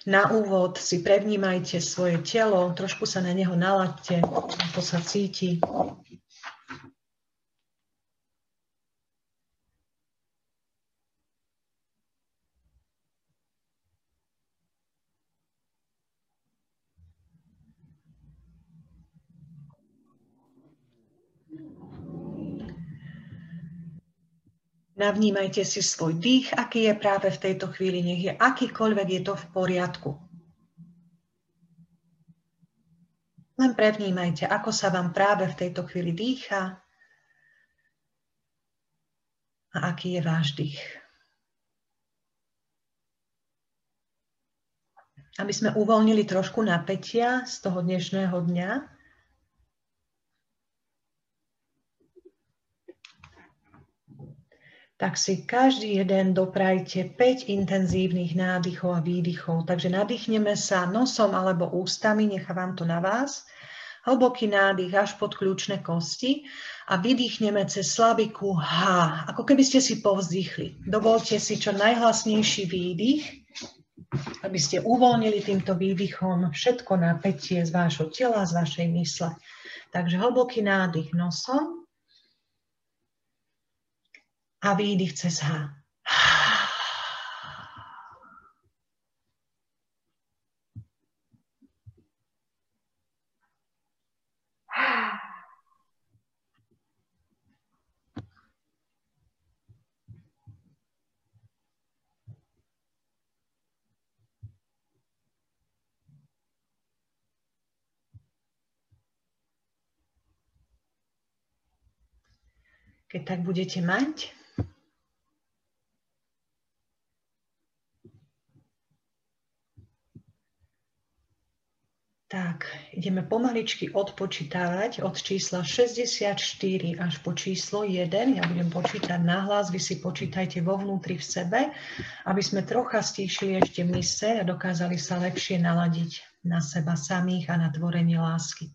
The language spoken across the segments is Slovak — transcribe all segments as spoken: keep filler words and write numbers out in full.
Na úvod si prevnímajte svoje telo, trošku sa na neho nalaďte, ako sa cíti. Navnímajte si svoj dých, aký je práve v tejto chvíli, nech je akýkoľvek, je to v poriadku. Len prevnímajte, ako sa vám práve v tejto chvíli dýcha a aký je váš dých. Aby sme uvoľnili trošku napätia z toho dnešného dňa, tak si každý jeden doprajte päť intenzívnych nádychov a výdychov. Takže nadýchneme sa nosom alebo ústami, nechávam to na vás. Hlboký nádych až pod kľúčne kosti a vydýchneme cez slabiku H, ako keby ste si povzdychli. Dovolte si čo najhlasnejší výdych, aby ste uvoľnili týmto výdychom všetko napätie z vášho tela, z vašej mysle. Takže hlboký nádych nosom a výdych cez H. Keď tak budete mať, tak ideme pomaličky odpočítavať od čísla šesťdesiatštyri až po číslo jeden. Ja budem počítať nahlas, vy si počítajte vo vnútri v sebe, aby sme trocha stíšili ešte myseľ a dokázali sa lepšie naladiť na seba samých a na tvorenie lásky.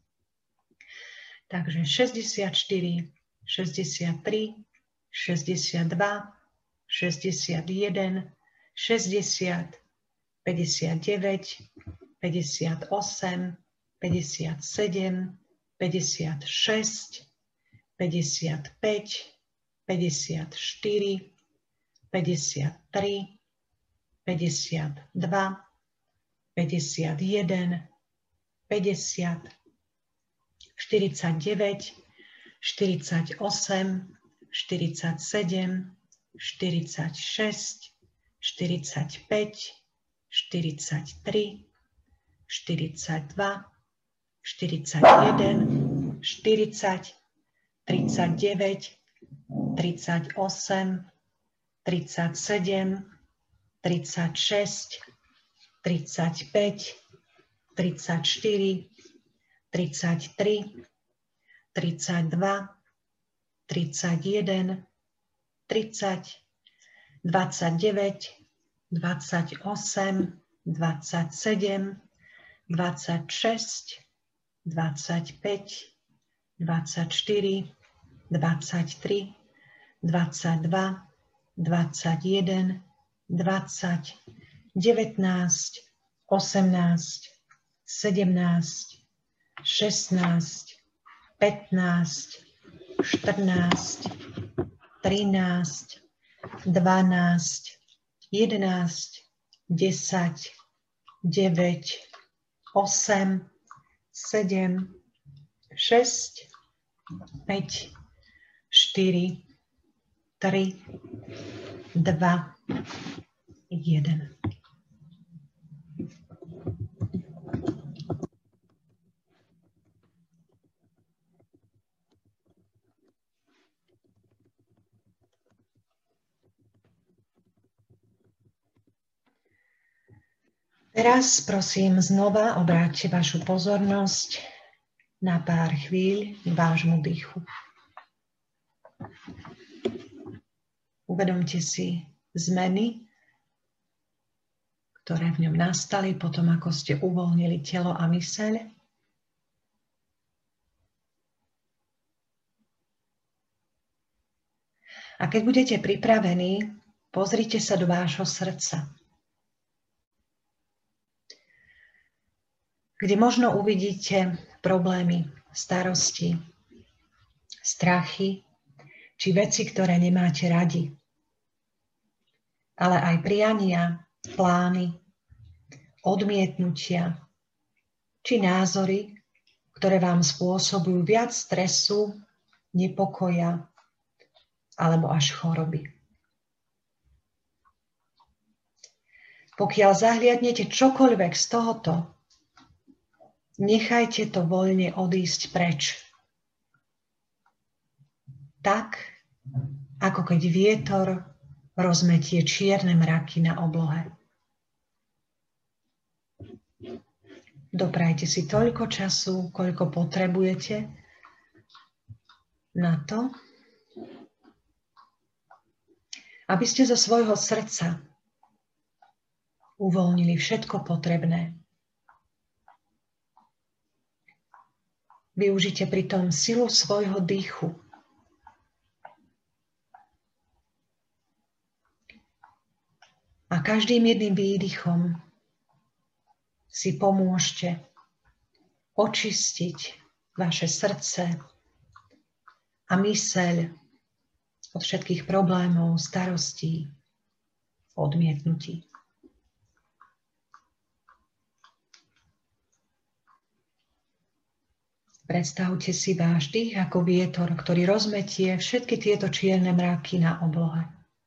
Takže šesťdesiatštyri, šesťdesiattri, šesťdesiatdva, šesťdesiatjeden, šesťdesiat, päťdesiatdeväť, päťdesiatosem, päťdesiatsedem, päťdesiatšesť, päťdesiatpäť, päťdesiatštyri, päťdesiattri, päťdesiatdva, päťdesiatjeden, päťdesiat, štyridsaťdeväť, štyridsaťosem, štyridsaťsedem, štyridsaťšesť, štyridsaťpäť, štyridsaťtri, štyridsaťdva, štyridsaťjeden, štyridsať, tridsaťdeväť, tridsaťosem, tridsaťsedem, tridsaťšesť, tridsaťpäť, tridsaťštyri, tridsaťtri, tridsaťdva, tridsaťjeden, tridsať, dvadsaťdeväť, dvadsaťosem, dvadsaťsedem, dvadsaťšesť, dvadsaťpäť, dvadsaťštyri, dvadsaťtri, dvadsaťdva, dvadsaťjeden, dvadsať, devätnásť, osemnásť, sedemnásť, šestnásť, pätnásť, štrnásť, trinásť, dvanásť, jedenásť, desať, deväť, osem, sedem, šesť, päť, štyri, tri, dva, jeden. Teraz prosím znova obráťte vašu pozornosť na pár chvíľ k vášmu dýchu. Uvedomte si zmeny, ktoré v ňom nastali potom, ako ste uvoľnili telo a myseľ. A keď budete pripravení, pozrite sa do vášho srdca. kde možno uvidíte problémy, starosti, strachy, či veci, ktoré nemáte radi. Ale aj priania, plány, odmietnutia, či názory, ktoré vám spôsobujú viac stresu, nepokoja alebo až choroby. Pokiaľ zahliadnete čokoľvek z tohoto, nechajte to voľne odísť preč. Tak, ako keď vietor rozmetie čierne mraky na oblohe. Doprajte si toľko času, koľko potrebujete na to, aby ste zo svojho srdca uvoľnili všetko potrebné. Využite pritom silu svojho dýchu. A každým jedným výdychom si pomôžte očistiť vaše srdce a myseľ od všetkých problémov, starostí, odmietnutí. Predstavte si váš dých ako vietor, ktorý rozmetie všetky tieto čierne mraky na oblohe.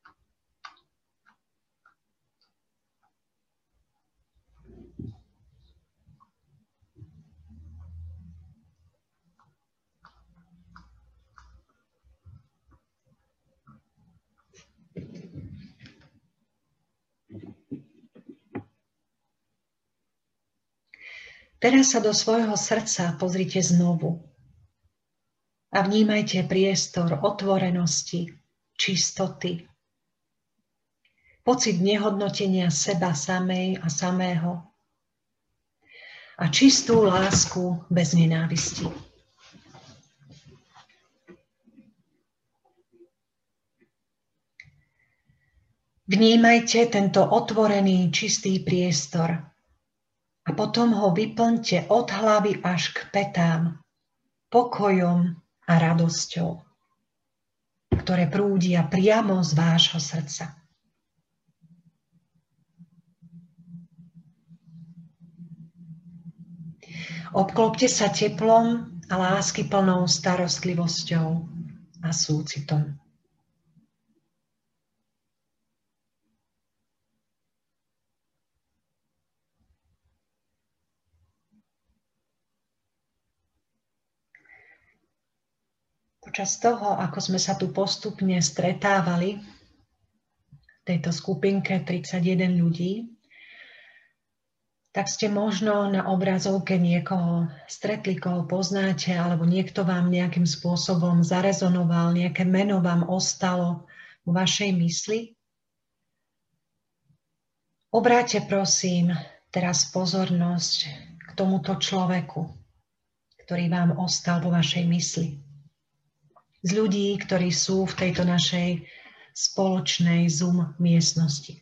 Teraz sa do svojho srdca pozrite znovu a vnímajte priestor otvorenosti, čistoty, pocit nehodnotenia seba samej a samého a čistú lásku bez nenávisti. Vnímajte tento otvorený, čistý priestor a potom ho vyplňte od hlavy až k pätám pokojom a radosťou, ktoré prúdia priamo z vášho srdca. Obklopte sa teplom a láskyplnou starostlivosťou a súcitom. Počas toho, ako sme sa tu postupne stretávali v tejto skupinke tridsaťjeden ľudí, tak ste možno na obrazovke niekoho stretli, koho poznáte, alebo niekto vám nejakým spôsobom zarezonoval, nejaké meno vám ostalo vo vašej mysli. Obráťte prosím teraz pozornosť k tomuto človeku, ktorý vám ostal vo vašej mysli. Z ľudí, ktorí sú v tejto našej spoločnej Zoom miestnosti.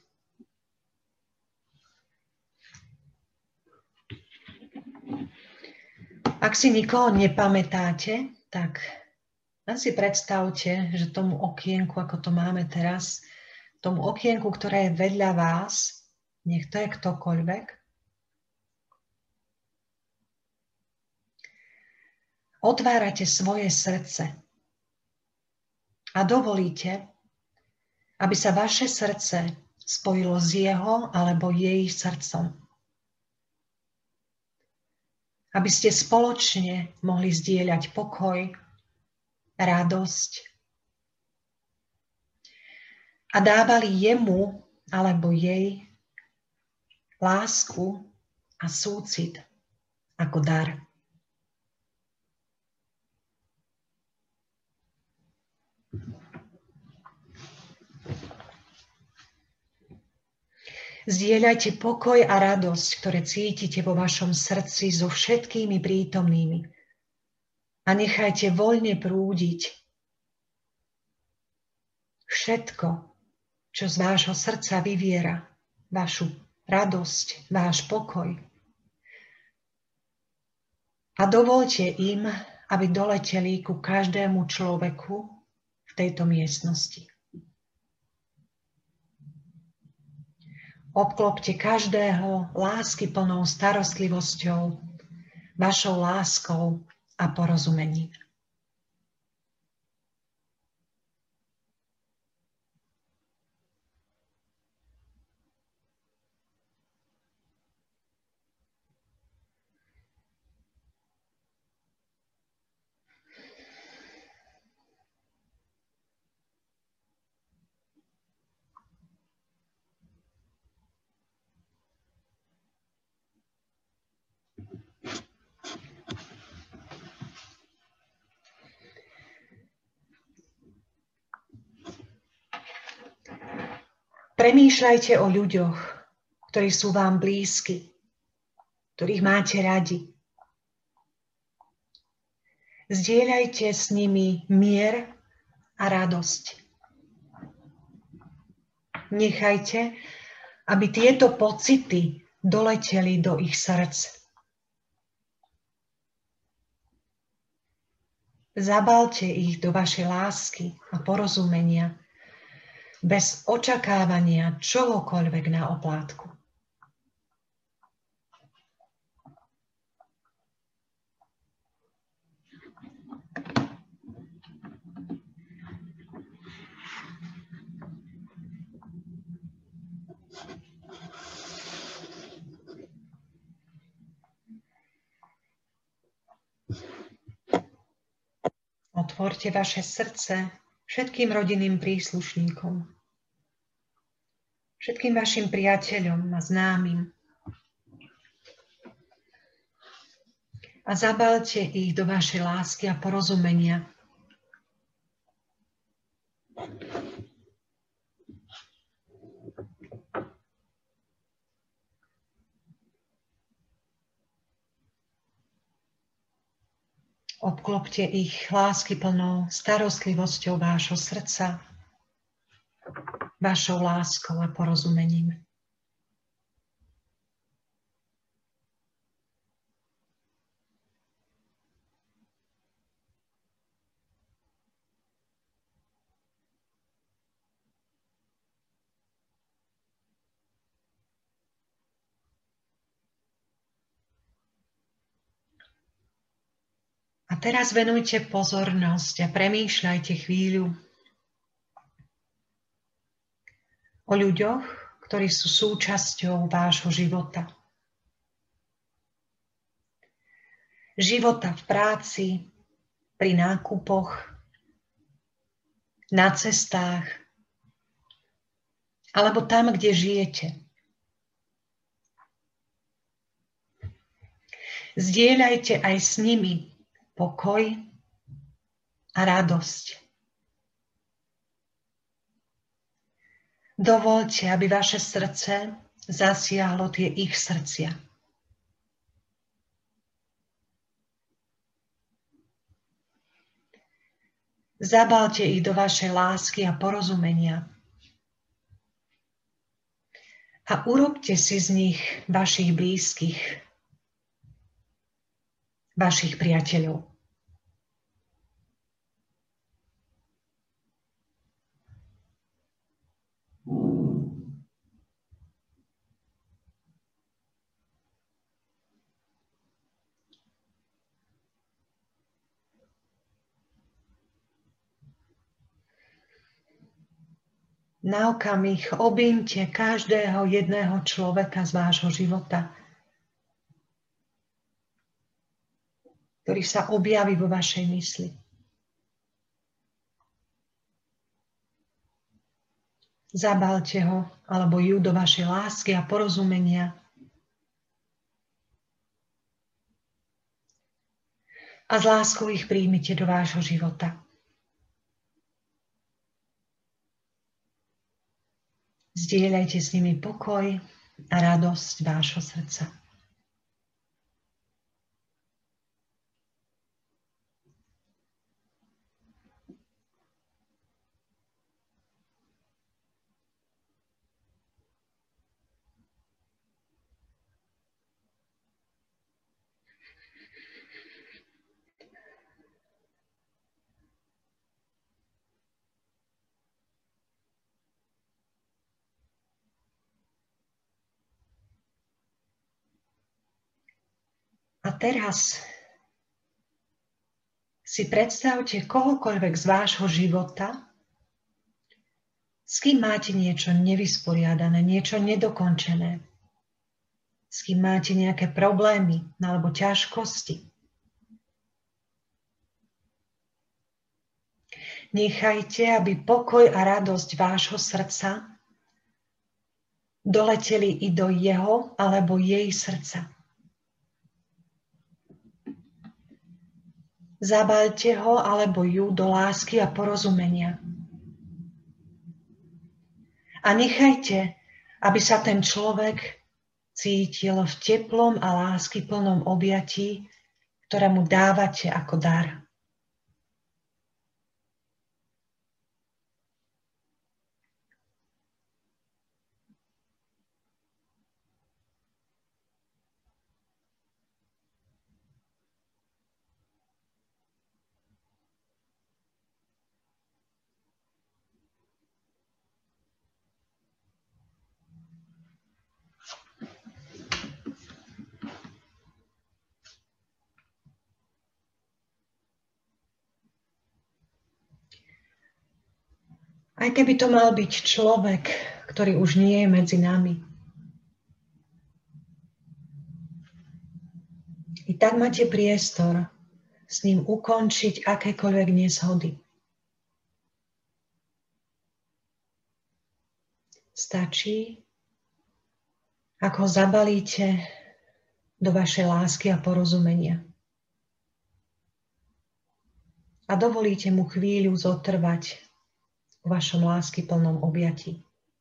Ak si nikoho nepamätáte, tak len si predstavte, že tomu okienku, ako to máme teraz, tomu okienku, ktoré je vedľa vás, nech to je ktokoľvek, otvárate svoje srdce a dovolíte, aby sa vaše srdce spojilo s jeho alebo jej srdcom. Aby ste spoločne mohli zdieľať pokoj, radosť a dávali jemu alebo jej lásku a súcit ako dar. Zdieľajte pokoj a radosť, ktoré cítite vo vašom srdci so všetkými prítomnými. A nechajte voľne prúdiť všetko, čo z vášho srdca vyviera, vašu radosť, váš pokoj. A dovolte im, aby doleteli ku každému človeku v tejto miestnosti. Obklopte každého láskyplnou starostlivosťou, vašou láskou a porozumením. Premýšľajte o ľuďoch, ktorí sú vám blízki, ktorých máte radi. Zdieľajte s nimi mier a radosť. Nechajte, aby tieto pocity doleteli do ich srdc. Zabalte ich do vašej lásky a porozumenia, bez očakávania čohokoľvek na oplátku. Otvorte vaše srdce všetkým rodinným príslušníkom, všetkým vašim priateľom a známym a zabalte ich do vašej lásky a porozumenia. Obklopte ich láskyplnou starostlivosťou vášho srdca, vašou láskou a porozumením. A teraz venujte pozornosť a premýšľajte chvíľu o ľuďoch, ktorí sú súčasťou vášho života. Života v práci, pri nákupoch, na cestách, alebo tam, kde žijete. Zdieľajte aj s nimi pokoj a radosť. Dovoľte, aby vaše srdce zasiahlo tie ich srdcia. Zabalte ich do vašej lásky a porozumenia. A urobte si z nich vašich blízkych, vašich priateľov. Na okamih objmite každého jedného človeka z vášho života, ktorý sa objaví vo vašej mysli. Zabalte ho alebo ju do vašej lásky a porozumenia. A s láskou ich príjmite do vášho života. Zdieľajte s nimi pokoj a radosť vášho srdca. A teraz si predstavte kohokoľvek z vášho života, s kým máte niečo nevysporiadané, niečo nedokončené, s kým máte nejaké problémy alebo ťažkosti. Nechajte, aby pokoj a radosť vášho srdca doleteli i do jeho alebo jej srdca. Zabaľte ho alebo ju do lásky a porozumenia. A nechajte, aby sa ten človek cítil v teplom a láskyplnom objatí, ktoré mu dávate ako dar. Aj keby to mal byť človek, ktorý už nie je medzi nami. I tak máte priestor s ním ukončiť akékoľvek nezhody. Stačí, ako ho zabalíte do vašej lásky a porozumenia. A dovolíte mu chvíľu zotrvať v vašom láskyplnom objatí.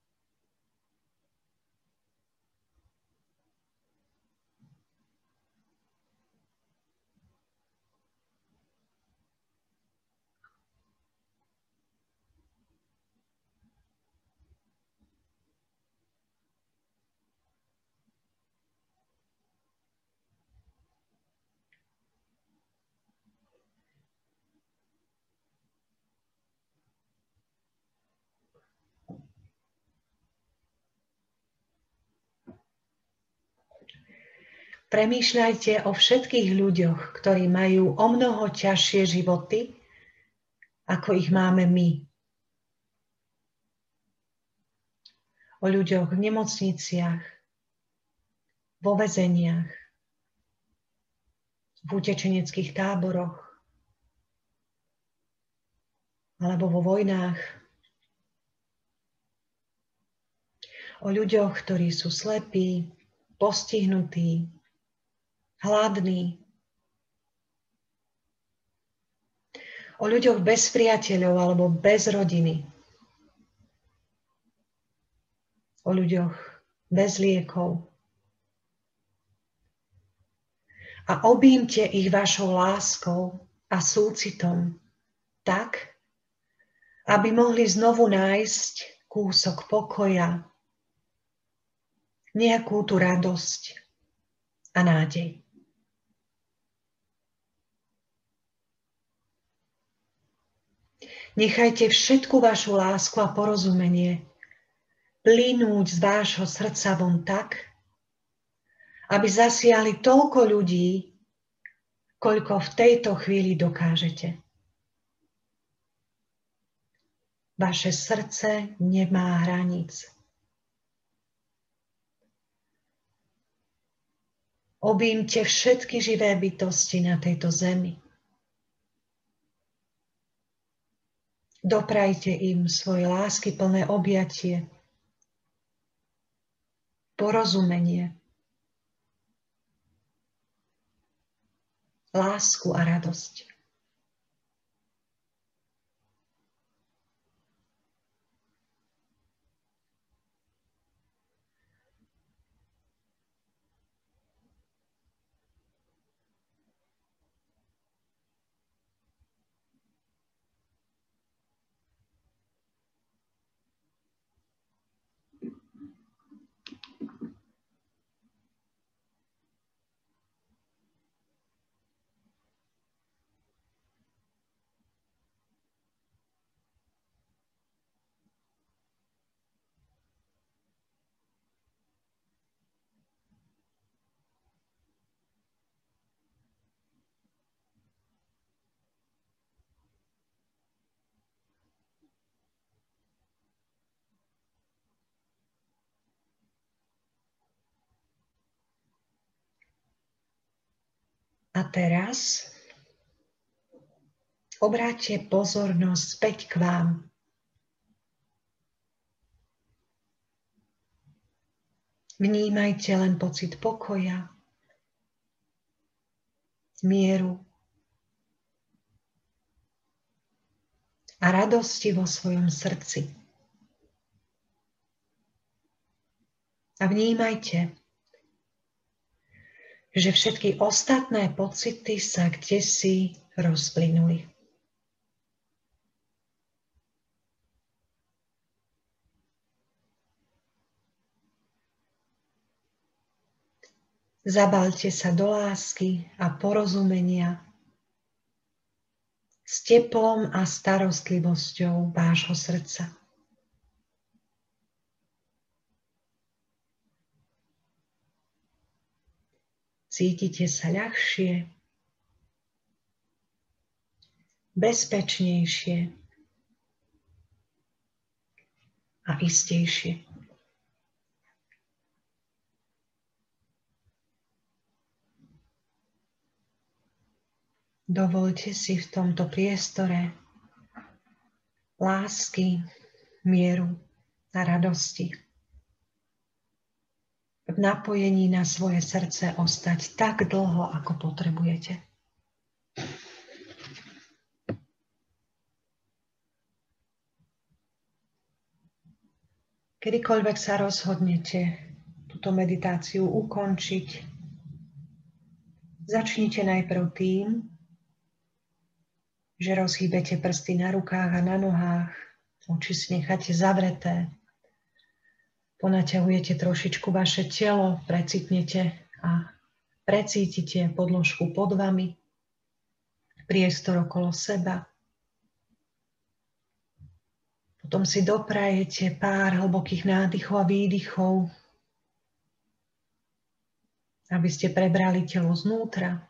Premýšľajte o všetkých ľuďoch, ktorí majú o mnoho ťažšie životy, ako ich máme my. O ľuďoch v nemocniciach, vo väzeniach, v utečeneckých táboroch alebo vo vojnách. O ľuďoch, ktorí sú slepí, postihnutí, hladní. O ľuďoch bez priateľov alebo bez rodiny. O ľuďoch bez liekov. A objímte ich vašou láskou a súcitom tak, aby mohli znovu nájsť kúsok pokoja, nejakú tú radosť a nádej. Nechajte všetku vašu lásku a porozumenie plynúť z vášho srdca von tak, aby zasiahli toľko ľudí, koľko v tejto chvíli dokážete. Vaše srdce nemá hraníc. Objímte všetky živé bytosti na tejto zemi. Doprajte im svoje láskyplné objatie, porozumenie, lásku a radosť. A teraz obráťte pozornosť späť k vám. Vnímajte len pocit pokoja, mieru a radosti vo svojom srdci. A vnímajte, že všetky ostatné pocity sa kdesi rozplynuli. Zabaľte sa do lásky a porozumenia s teplom a starostlivosťou vášho srdca. Cítite sa ľahšie, bezpečnejšie a istejšie. Dovoľte si v tomto priestore lásky, mieru a radosti v napojení na svoje srdce ostať tak dlho, ako potrebujete. Kedykoľvek sa rozhodnete túto meditáciu ukončiť, začnite najprv tým, že rozhýbete prsty na rukách a na nohách, oči si necháte zavreté, ponaťahujete trošičku vaše telo, precitnete a precítite podložku pod vami, priestor okolo seba. Potom si doprajete pár hlbokých nádychov a výdychov, aby ste prebrali telo znútra.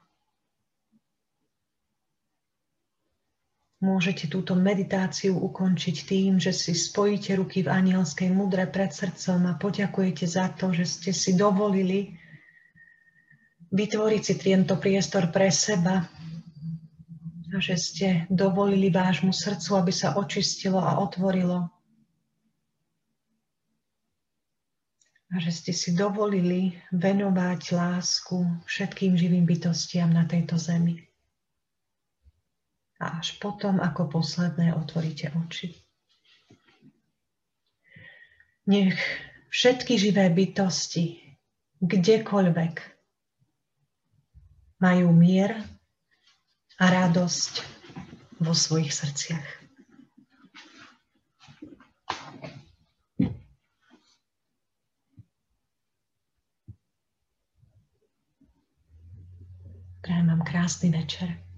Môžete túto meditáciu ukončiť tým, že si spojíte ruky v anielskej mudre pred srdcom a poďakujete za to, že ste si dovolili vytvoriť si tento priestor pre seba a že ste dovolili vášmu srdcu, aby sa očistilo a otvorilo. A že ste si dovolili venovať lásku všetkým živým bytostiam na tejto zemi. A až potom, ako posledné, otvoríte oči. Nech všetky živé bytosti, kdekoľvek, majú mier a radosť vo svojich srdciach. Prajem vám krásny večer.